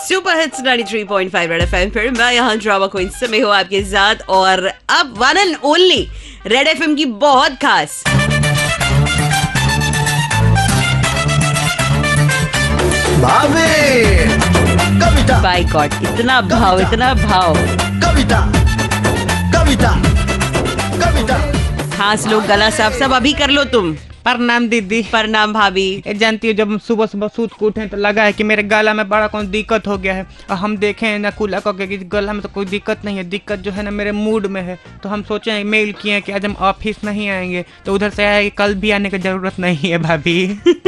Super hits 93.5 red FM पर मैं यहाँ ड्रामा क्वीन समय हूँ आपके साथ, और अब one and only red FM की बहुत खास कविता बाय गॉड, इतना भाव, इतना भाव। कविता कविता कविता खास लोग गला साफ सब अभी कर लो तुम। प्रणाम दीदी। प्रणाम भाभी। जानती हो, जब हम सुबह सुबह सूत के उठे तो लगा है कि मेरे गला में बड़ा कौन दिक्कत हो गया है, और हम देखे ना कुला को कि गला में तो कोई दिक्कत नहीं है, दिक्कत जो है ना मेरे मूड में है। तो हम सोचे, मेल किए हैं कि आज हम ऑफिस नहीं आएंगे, तो उधर से आया कि कल भी आने की जरूरत नहीं है भाभी।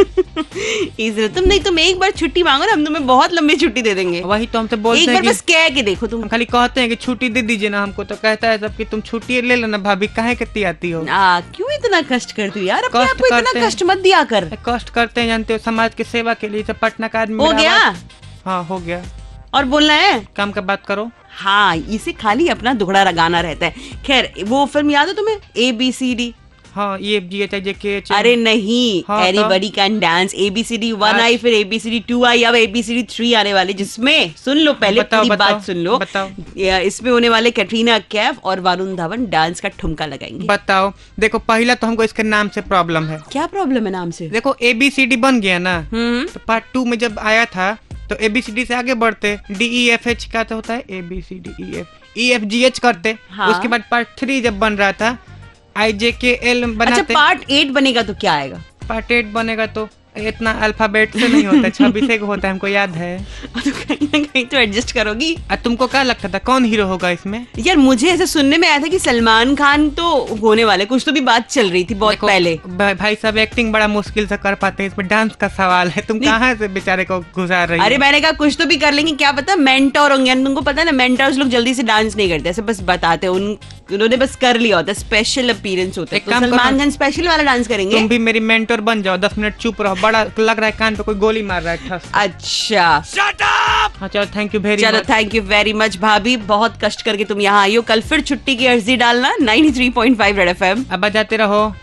तुम एक बार छुट्टी मांगो ना, हम तुम्हें बहुत लंबी छुट्टी दे देंगे। वही तो हमसे बोलते एक हैं बार कि बस कह के देखो तुम। हम खाली कहते हैं कि छुट्टी दे दीजिए ना हमको, तो कहता है सब कि तुम छुट्टी ले लेना भाभी, काहे कितनी आती हो। क्यों इतना कष्ट करती हो यार, अपने कष्ट आप को इतना करते हैं। कष्ट मत दिया कर। कष्ट करते हैं, जानते हो, समाज की सेवा के लिए। पटना का आदमी हो गया? हाँ हो गया। और बोलना है काम का बात करो। हाँ, इसे खाली अपना दुखड़ा गाना रहता है। खैर, वो फिल्म याद है तुम्हें, ABCD? हाँ, ये GHIJK। अरे नहीं, हाँ, एनीबॉडी कैन डांस। ABCD 1 आई, फिर ABCD 2 आई, अब ABCD 3 आने वाली, जिसमें सुन लो पहले पूरी बात सुन लो। इसमें होने वाले कैटरीना कैफ और वरुण धवन डांस का ठुमका लगाएंगे। बताओ, देखो पहला तो हमको इसके नाम से प्रॉब्लम है। क्या प्रॉब्लम है नाम से? देखो ABCD बन गया ना, तो पार्ट 2 में जब आया था तो ABCD से आगे बढ़ते DEFH का तो होता है ABCD EFGH करते। हाँ। उसके बाद पार्ट 3 जब बन रहा था IJKL बनाते। अच्छा, पार्ट 8 बनेगा तो क्या आएगा? पार्ट 8 बनेगा तो इतना अल्फाबेट से नहीं होता, 26 को होता है, हमको याद है। तो कहीं ना कहीं तो एडजस्ट करोगी। तुमको क्या लगता था कौन हीरो होगा इसमें? यार मुझे ऐसा सुनने में आया था कि सलमान खान तो होने वाले, कुछ तो भी बात चल रही थी बहुत पहले। भाई साहब, एक्टिंग बड़ा मुश्किल से कर पाते हैं, इसमें डांस का सवाल है। तुम कहाँ से बेचारे को गुजार रही हो? अरे मैंने कहा कुछ तो भी कर लेंगे, क्या पता मेंटोर होंगे। तुमको पता है ना, मेंटोर्स लोग जल्दी से डांस नहीं करते, ऐसे बस बताते हैं। उन्होंने बस कर लिया होता है, स्पेशल अपीयरेंस होता है। तो सलमान खान स्पेशल वाला डांस करेंगे। तुम भी मेरी मेंटोर बन जाओ, 10 मिनट चुप रहो, बड़ा लग रहा है कान पे कोई गोली मार रहा है। अच्छा, हाँ चलो, थैंक यू वेरी मच। चलो, थैंक यू वेरी मच भाभी, बहुत कष्ट करके तुम यहाँ आई हो। कल फिर छुट्टी की अर्जी डालना 93.5 रेड एफएम। अब बजाते रहो।